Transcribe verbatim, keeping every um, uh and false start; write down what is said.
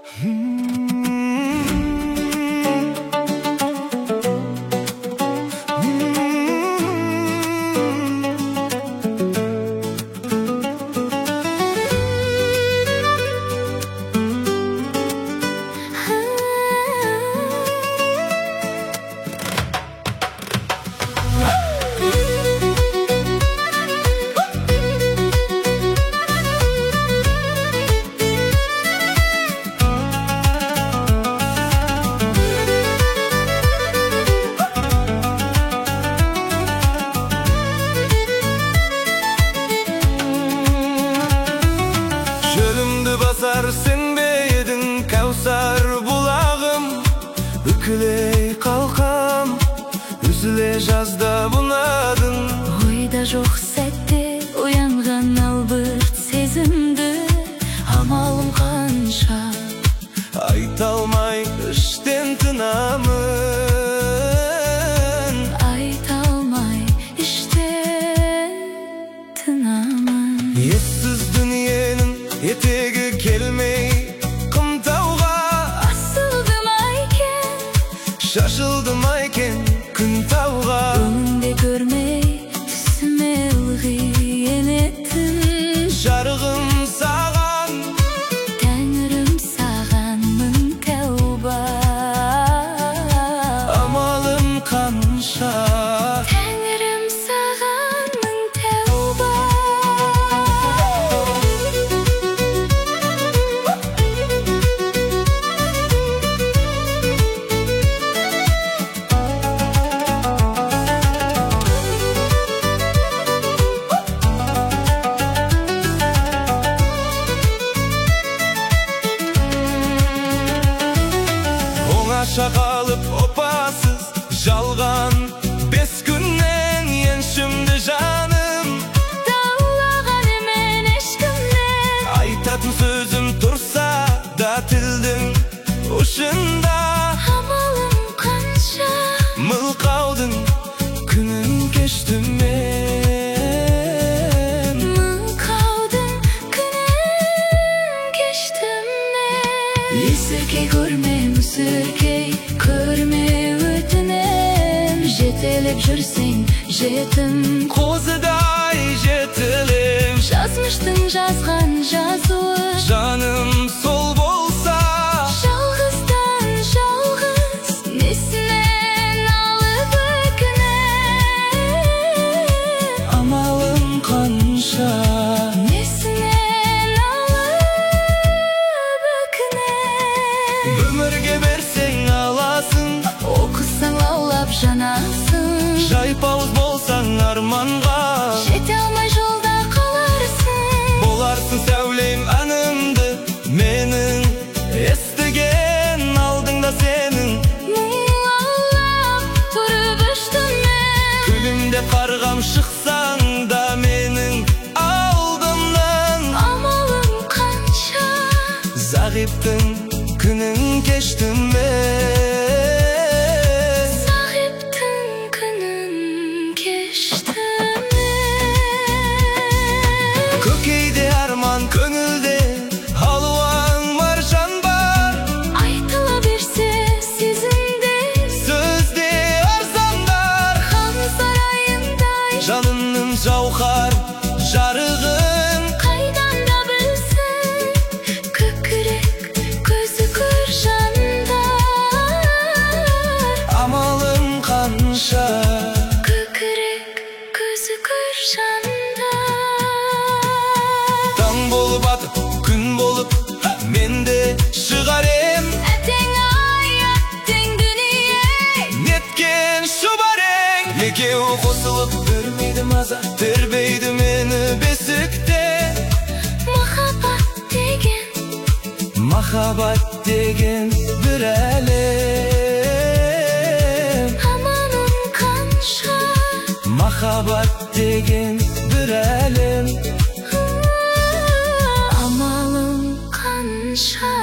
Çölümdü basar sen beydin Kevsar bulağım. Ükley kalkam, üzüle жазда bunadın. Ойда жоқ сәтте уянған албырт сезімді, амалым қанша Айта алмай іштен тынамын. Айта алмай іштен тынамын. Ессіз дүниенің етегі келмей қымтауға Асылдым айкен, шашылдым айкен күн тауға. өңінде көрмей түсіме ылғи енетін. Жарығым саған, Тәңірім саған мың тәуба. амалым қанша. Тәңірім саған мың тәуба. Оңаша қалып опасыз жалған бес күннен еншімді жаным. Даулаған емен ешкімнен, Айтатын сөзім тұрса да тілдің ұшында. амалым қанша Мылқаудың күнін кештім мен. мылқаудың күнін кештім мен. Есіркей көрме, мүсіркей көрме өтінем. Жетелеп жүрсең жетім, Қозыдай жетілем. жазмыштың жазған жазуы. Жаным сол болса, Жалғыздан жалғыз несінен алып өкінем. амалым қанша. Несінен алып өкінем. Өмірге берсең аласың, Оқысаң лаулап жанасың. жайпауыз болсаң арманға. Жете алмай жолда қаларсың. Боларсың сәулем әнімді менің, естіген алдыңда сенің. Мұңлап тұрып өштім мен. Күлімде қарғам шықсаң да менің алдымнан. Амалым қанша Зағиптың күнін кештім мен. Сағиптың күнін кештім мен. Көкейде арман, көңілде алуан маржан бар. Айтыла берсе сезімде, Сөзде арзандар, хан сарайындай жанымның жауһар жарығын. қайдан да білсін. Көкірек көзі көр жандар. Амалым қанша. Көкірек көзі көр жандар. Таң болып атып, күн болып менде шығар ем. Әттең ай, әттең дүние, Неткен шұбар ең. Екеуі қосылып бермейді маза, тербейді мені бесікте. махаббат деген, Махаббат деген бір әлем. амалым қанша Махаббат деген бір әлем. амалым қанша.